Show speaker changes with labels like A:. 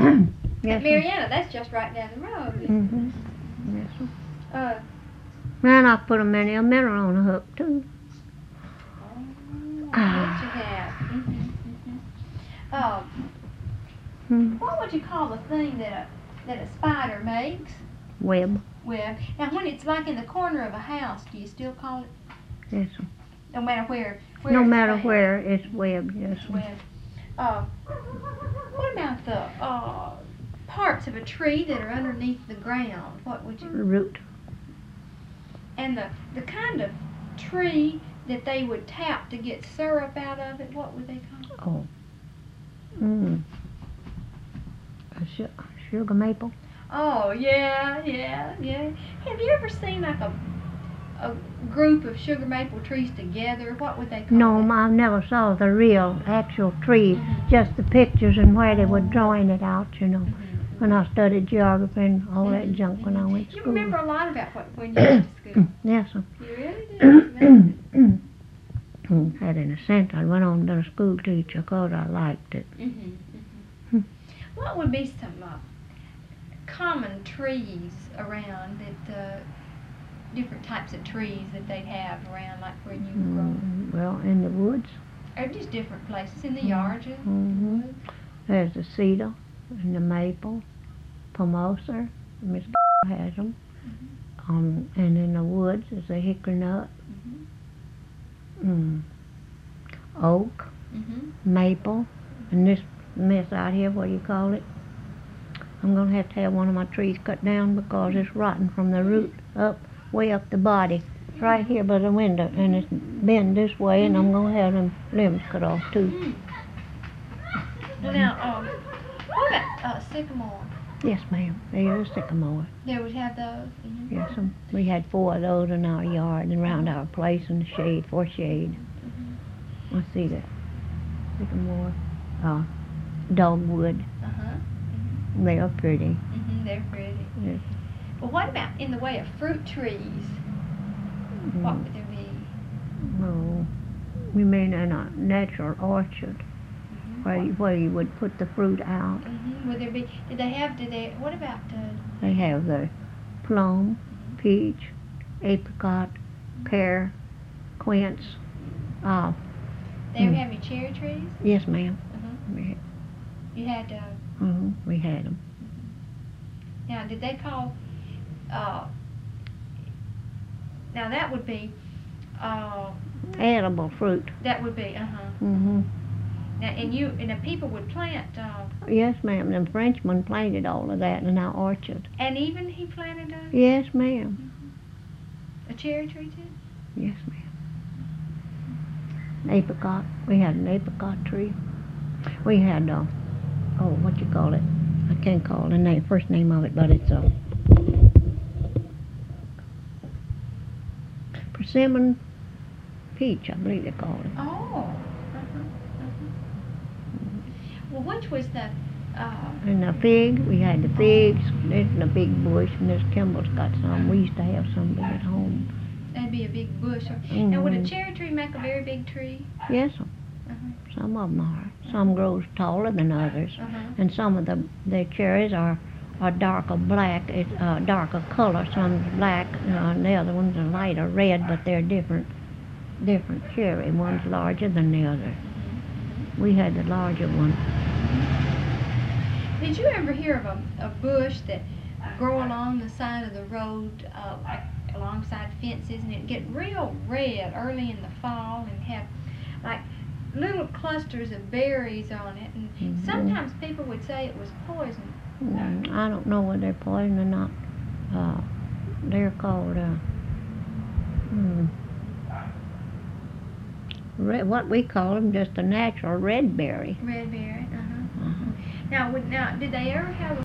A: Yes,
B: Mariana, that's just right down the road.
A: Mm-hmm. Yes,
B: Uh,
A: and I put a many a minute on the hook too.
B: what you have? What would you call the thing that a spider makes?
A: Web.
B: Web. Now, when it's like in the corner of a house, do you still call it?
A: Yes.
B: No matter where.
A: No
B: it's
A: matter
B: found?
A: where, it's web. Yes.
B: Web. What about the parts of a tree that are underneath the ground? What would you?
A: Root.
B: And the kind of tree that they would tap to get syrup out of it, what would they call it?
A: Oh. Sugar maple.
B: Oh, yeah. Have you ever seen like a group of sugar maple trees together? What would they call
A: No,
B: it?
A: I never saw the real, actual tree, just the pictures and where they were drawing it out, you know. When I studied geography and all that junk when I went to
B: You
A: school.
B: remember a lot about when you went to school.
A: Yes, sir.
B: You really do.
A: Had in a sense, I went on to a school teacher because I liked it.
B: What would be some common trees around that, different types of trees that they'd have around, like where you were growing?
A: Well, in the woods.
B: Or just different places, in the yards, in the woods?
A: There's the cedar and the maple, pomosa, Miss has them. And in the woods is the hickory nut, oak, maple, and this mess out here, what do you call it? I'm going to have one of my trees cut down because it's rotten from the root up, way up the body. It's right here by the window, and it's bent this way, and I'm going to have them limbs cut off too.
B: Well, now, what about sycamore?
A: Yes, ma'am. There's a sycamore.
B: They would have those?
A: Yes, we had 4 of those in our yard and around our place in the shade, for shade. I see that. Sycamore, dogwood. They are pretty.
B: They're pretty.
A: Yes.
B: Well, what about in the way of fruit trees? What would there be?
A: Oh, we mean in a natural orchard where you would put the fruit out.
B: Would there be? What about
A: They have the plum, peach, apricot, pear, quince.
B: They ever have any cherry trees?
A: Yes, ma'am.
B: You had.
A: We had them.
B: Now, did they call? Now that would be.
A: Edible fruit.
B: That would be. Now, and the people would plant.
A: Yes, ma'am. The Frenchman planted all of that in our orchard.
B: And even he planted a.
A: Yes, ma'am.
B: A cherry tree too.
A: Yes, ma'am. Apricot. We had an apricot tree. We had what you call it? I can't call the first name of it, but it's persimmon peach, I believe they call it.
B: Oh. Well, which was the?
A: And the fig, we had the figs. There's a big bush, and this Kimball's got some. We used to have some at home.
B: That'd be a big bush. Now, would a cherry tree make a very big tree?
A: Yes, some of them are. Some grows taller than others, and some of the cherries are darker black. It's darker color. Some's black, and the other ones are lighter red, but they're different cherry. One's larger than the other. We had the larger one.
B: Did you ever hear of a bush that grow along the side of the road, like alongside fences, and it'd get real red early in the fall and have like little clusters of berries on it, and sometimes people would say it was poison.
A: I don't know whether they're poison or not. They're called what we call them, just a natural red berry.
B: Red berry. Now, did they ever have